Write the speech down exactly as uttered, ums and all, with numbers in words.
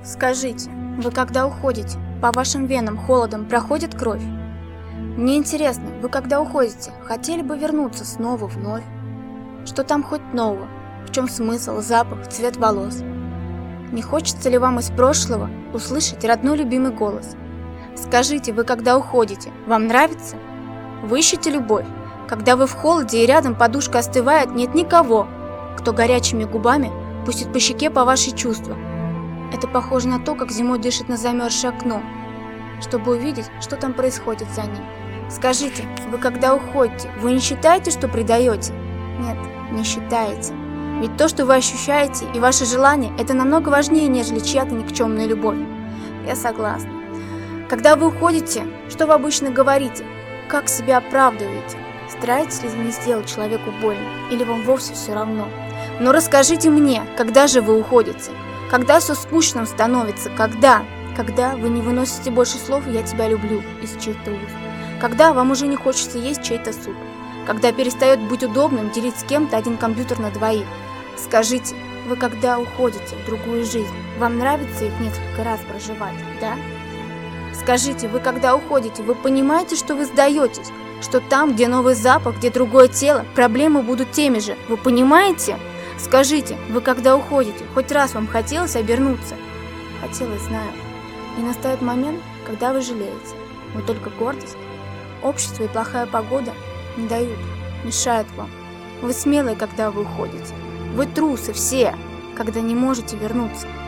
Скажите, вы когда уходите, по вашим венам холодом проходит кровь? Мне интересно, вы когда уходите, хотели бы вернуться снова вновь? Что там хоть нового? В чем смысл, запах, цвет волос? Не хочется ли вам из прошлого услышать родной любимый голос? Скажите, вы когда уходите, вам нравится? Вы ищете любовь, когда вы в холоде и рядом подушка остывает, нет никого, кто горячими губами пустит по щеке по вашей чувства. Это похоже на то, как зимой дышит на замерзшее окно, чтобы увидеть, что там происходит за ним. Скажите, вы когда уходите, вы не считаете, что предаете? Нет, не считаете. Ведь то, что вы ощущаете, и ваши желания, это намного важнее, нежели чья-то никчемная любовь. Я согласна. Когда вы уходите, что вы обычно говорите? Как себя оправдываете? Стараетесь ли не сделать человеку больно? Или вам вовсе все равно? Но расскажите мне, когда же вы уходите? Когда все скучным становится? Когда? Когда вы не выносите больше слов «я тебя люблю» из чьих-то уст? Когда вам уже не хочется есть чей-то суп? Когда перестает быть удобным делить с кем-то один компьютер на двоих? Скажите, вы когда уходите в другую жизнь, вам нравится их несколько раз проживать, да? Скажите, вы когда уходите, вы понимаете, что вы сдаетесь? Что там, где новый запах, где другое тело, проблемы будут теми же, вы понимаете? Скажите, вы когда уходите, хоть раз вам хотелось обернуться? Хотелось, знаю. И настает момент, когда вы жалеете. Но только гордость, общество и плохая погода не дают, мешают вам. Вы смелые, когда вы уходите. Вы трусы все, когда не можете вернуться.